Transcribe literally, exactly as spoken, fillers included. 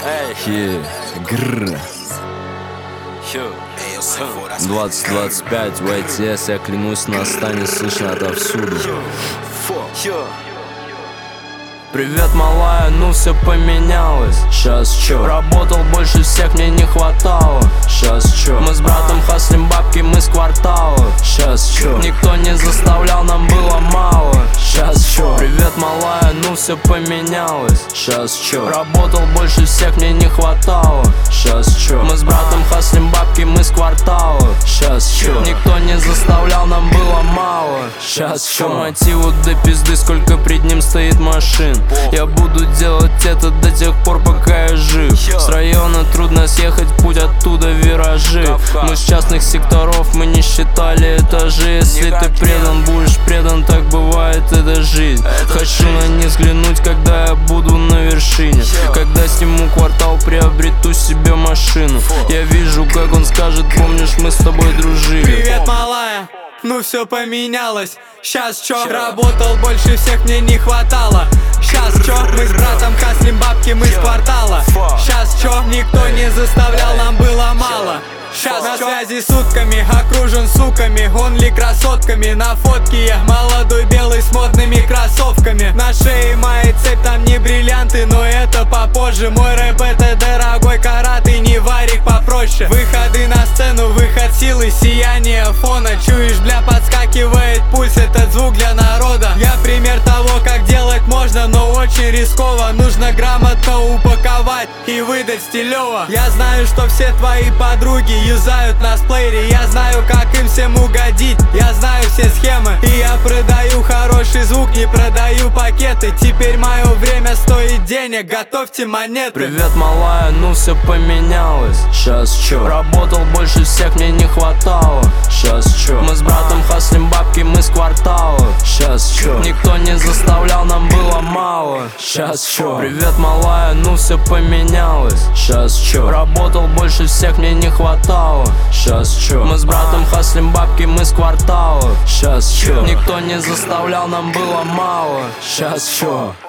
Хе, гррр. двадцать двадцать пять в эй ти эс, я клянусь, нас станет слышно отовсюду. Привет, малая, ну все поменялось. Сейчас чё? Работал больше всех, мне не хватало. Сейчас чё? Мы с братом хаслим бабки, мы с квартала. Сейчас чё? Никто не заставлял, нам было мало. Сейчас чё? Привет, малая, ну все поменялось. Сейчас чё? Работал больше всех, мне не хватало. Сейчас чё? Мы с братом хаслим бабки, мы с квартала. Сейчас чё? Никто не заставлял, нам было мало. Сейчас чё? Мотиву до пизды, сколько пред ним стоит машин. Я буду делать это до тех пор, пока я жив. С района трудно съехать, путь оттуда виражи. Мы с частных секторов, мы не считали этажи. Если ты предан, будешь предан, так бывает, это жизнь. Хочу на них взглянуть, когда я буду на вершине. Когда сниму квартал, приобрету себе машину. Я вижу, как он скажет, помнишь, мы с тобой дружили. Привет, малая, ну все поменялось. Сейчас чё? Работал больше всех, мне не хватало. Сейчас чё? Мы с братом хаслим бабки, мы с квартала. Сейчас чё? Никто не заставлял, нам было мало. Сейчас на связи сутками, окружен суками, онли красотками. На фотке я молодой белый с модными кроссовками. На шее моей цепь, там не бриллианты, но это попозже. Мой рэп это дорогой карат и не варик попроще. Выходы на сцену, выход силы, сияние фона. Чуешь, бля, подскакивает пульс, этот звук для народа. Я пример того, как делать можно, но очень рисково. Нужно грамотно упаковать и выдать стилево. Я знаю, что все твои подруги юзают на сплеере. Я знаю, как им всем угодить, я знаю все схемы. И я продаю хороший звук, не продаю пакеты. Теперь мое время стоит денег, готовьте монеты. Привет, малая, ну все поменялось. Сейчас чё? Работал больше всех, мне не хватало. Сейчас чё? Мы с братом хаслим бабки, мы с квартала. Сейчас чё? Никто не заставлял, нам было мало. Сейчас чё? Привет, малая, ну все поменялось. Сейчас чё? Работал больше всех, мне не хватало. Сейчас чё? Мы с братом хаслим бабки, мы с квартала. Сейчас чё? Никто не заставлял, нам было мало. Сейчас чё?